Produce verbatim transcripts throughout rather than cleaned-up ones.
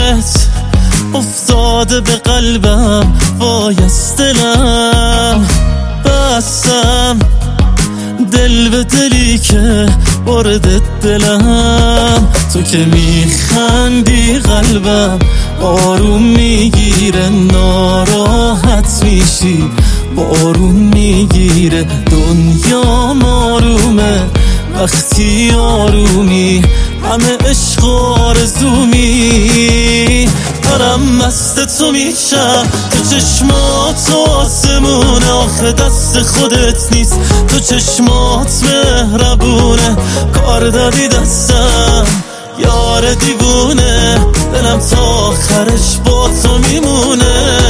عشقت افتاده به قلبم، وای از دلم بستم دل به دلی که برده دلم. تو که میخندی قلبم آروم میگیره، ناراحت میشی بارون میگیره. دنیا آرومه وقتی آرومی، همه عشق و آرزومی. دارم مست تو میشم، تو چشمات آسمونه، آخه دست خودت نیست، تو چشمات مهربونه. کار دادی دستم یار دیوونه، دلم تا آخرش با تو میمونه.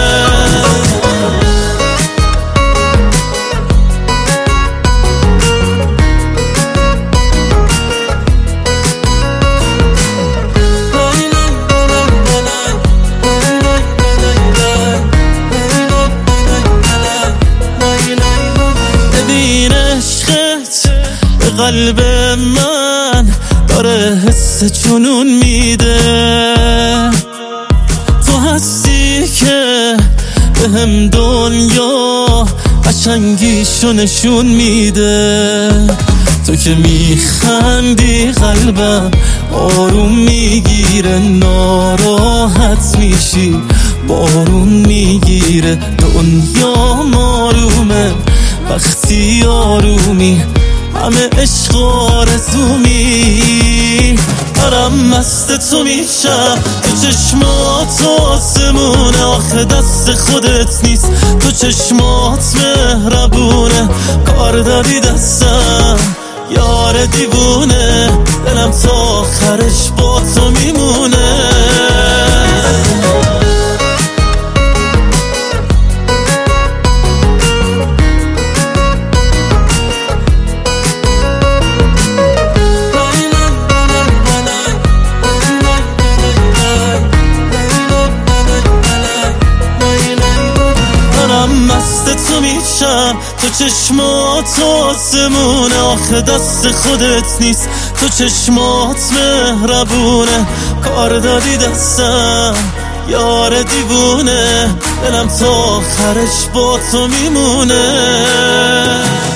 قلب من داره حس جنون میده، تو هستی که به هم دنیا قشنگیشو نشون میده. تو که میخندی قلبم آروم میگیره، ناراحت میشی بارون میگیره. دنیا آرومه وقتی آرومی، همه عشق و آرزومی. دارم مست تو میشم، تو چشمات آسمونه، آخه دست خودت نیست، تو چشمات مهربونه. کار داری دستم یار دیوونه، دلم تا آخرش با تو میمونه. مست تو میشم، تو چشمات آسمونه، آخه دست خودت نیست، تو چشمات مهربونه. کار دادی دستم یار دیوونه، دلم تا آخرش با تو میمونه.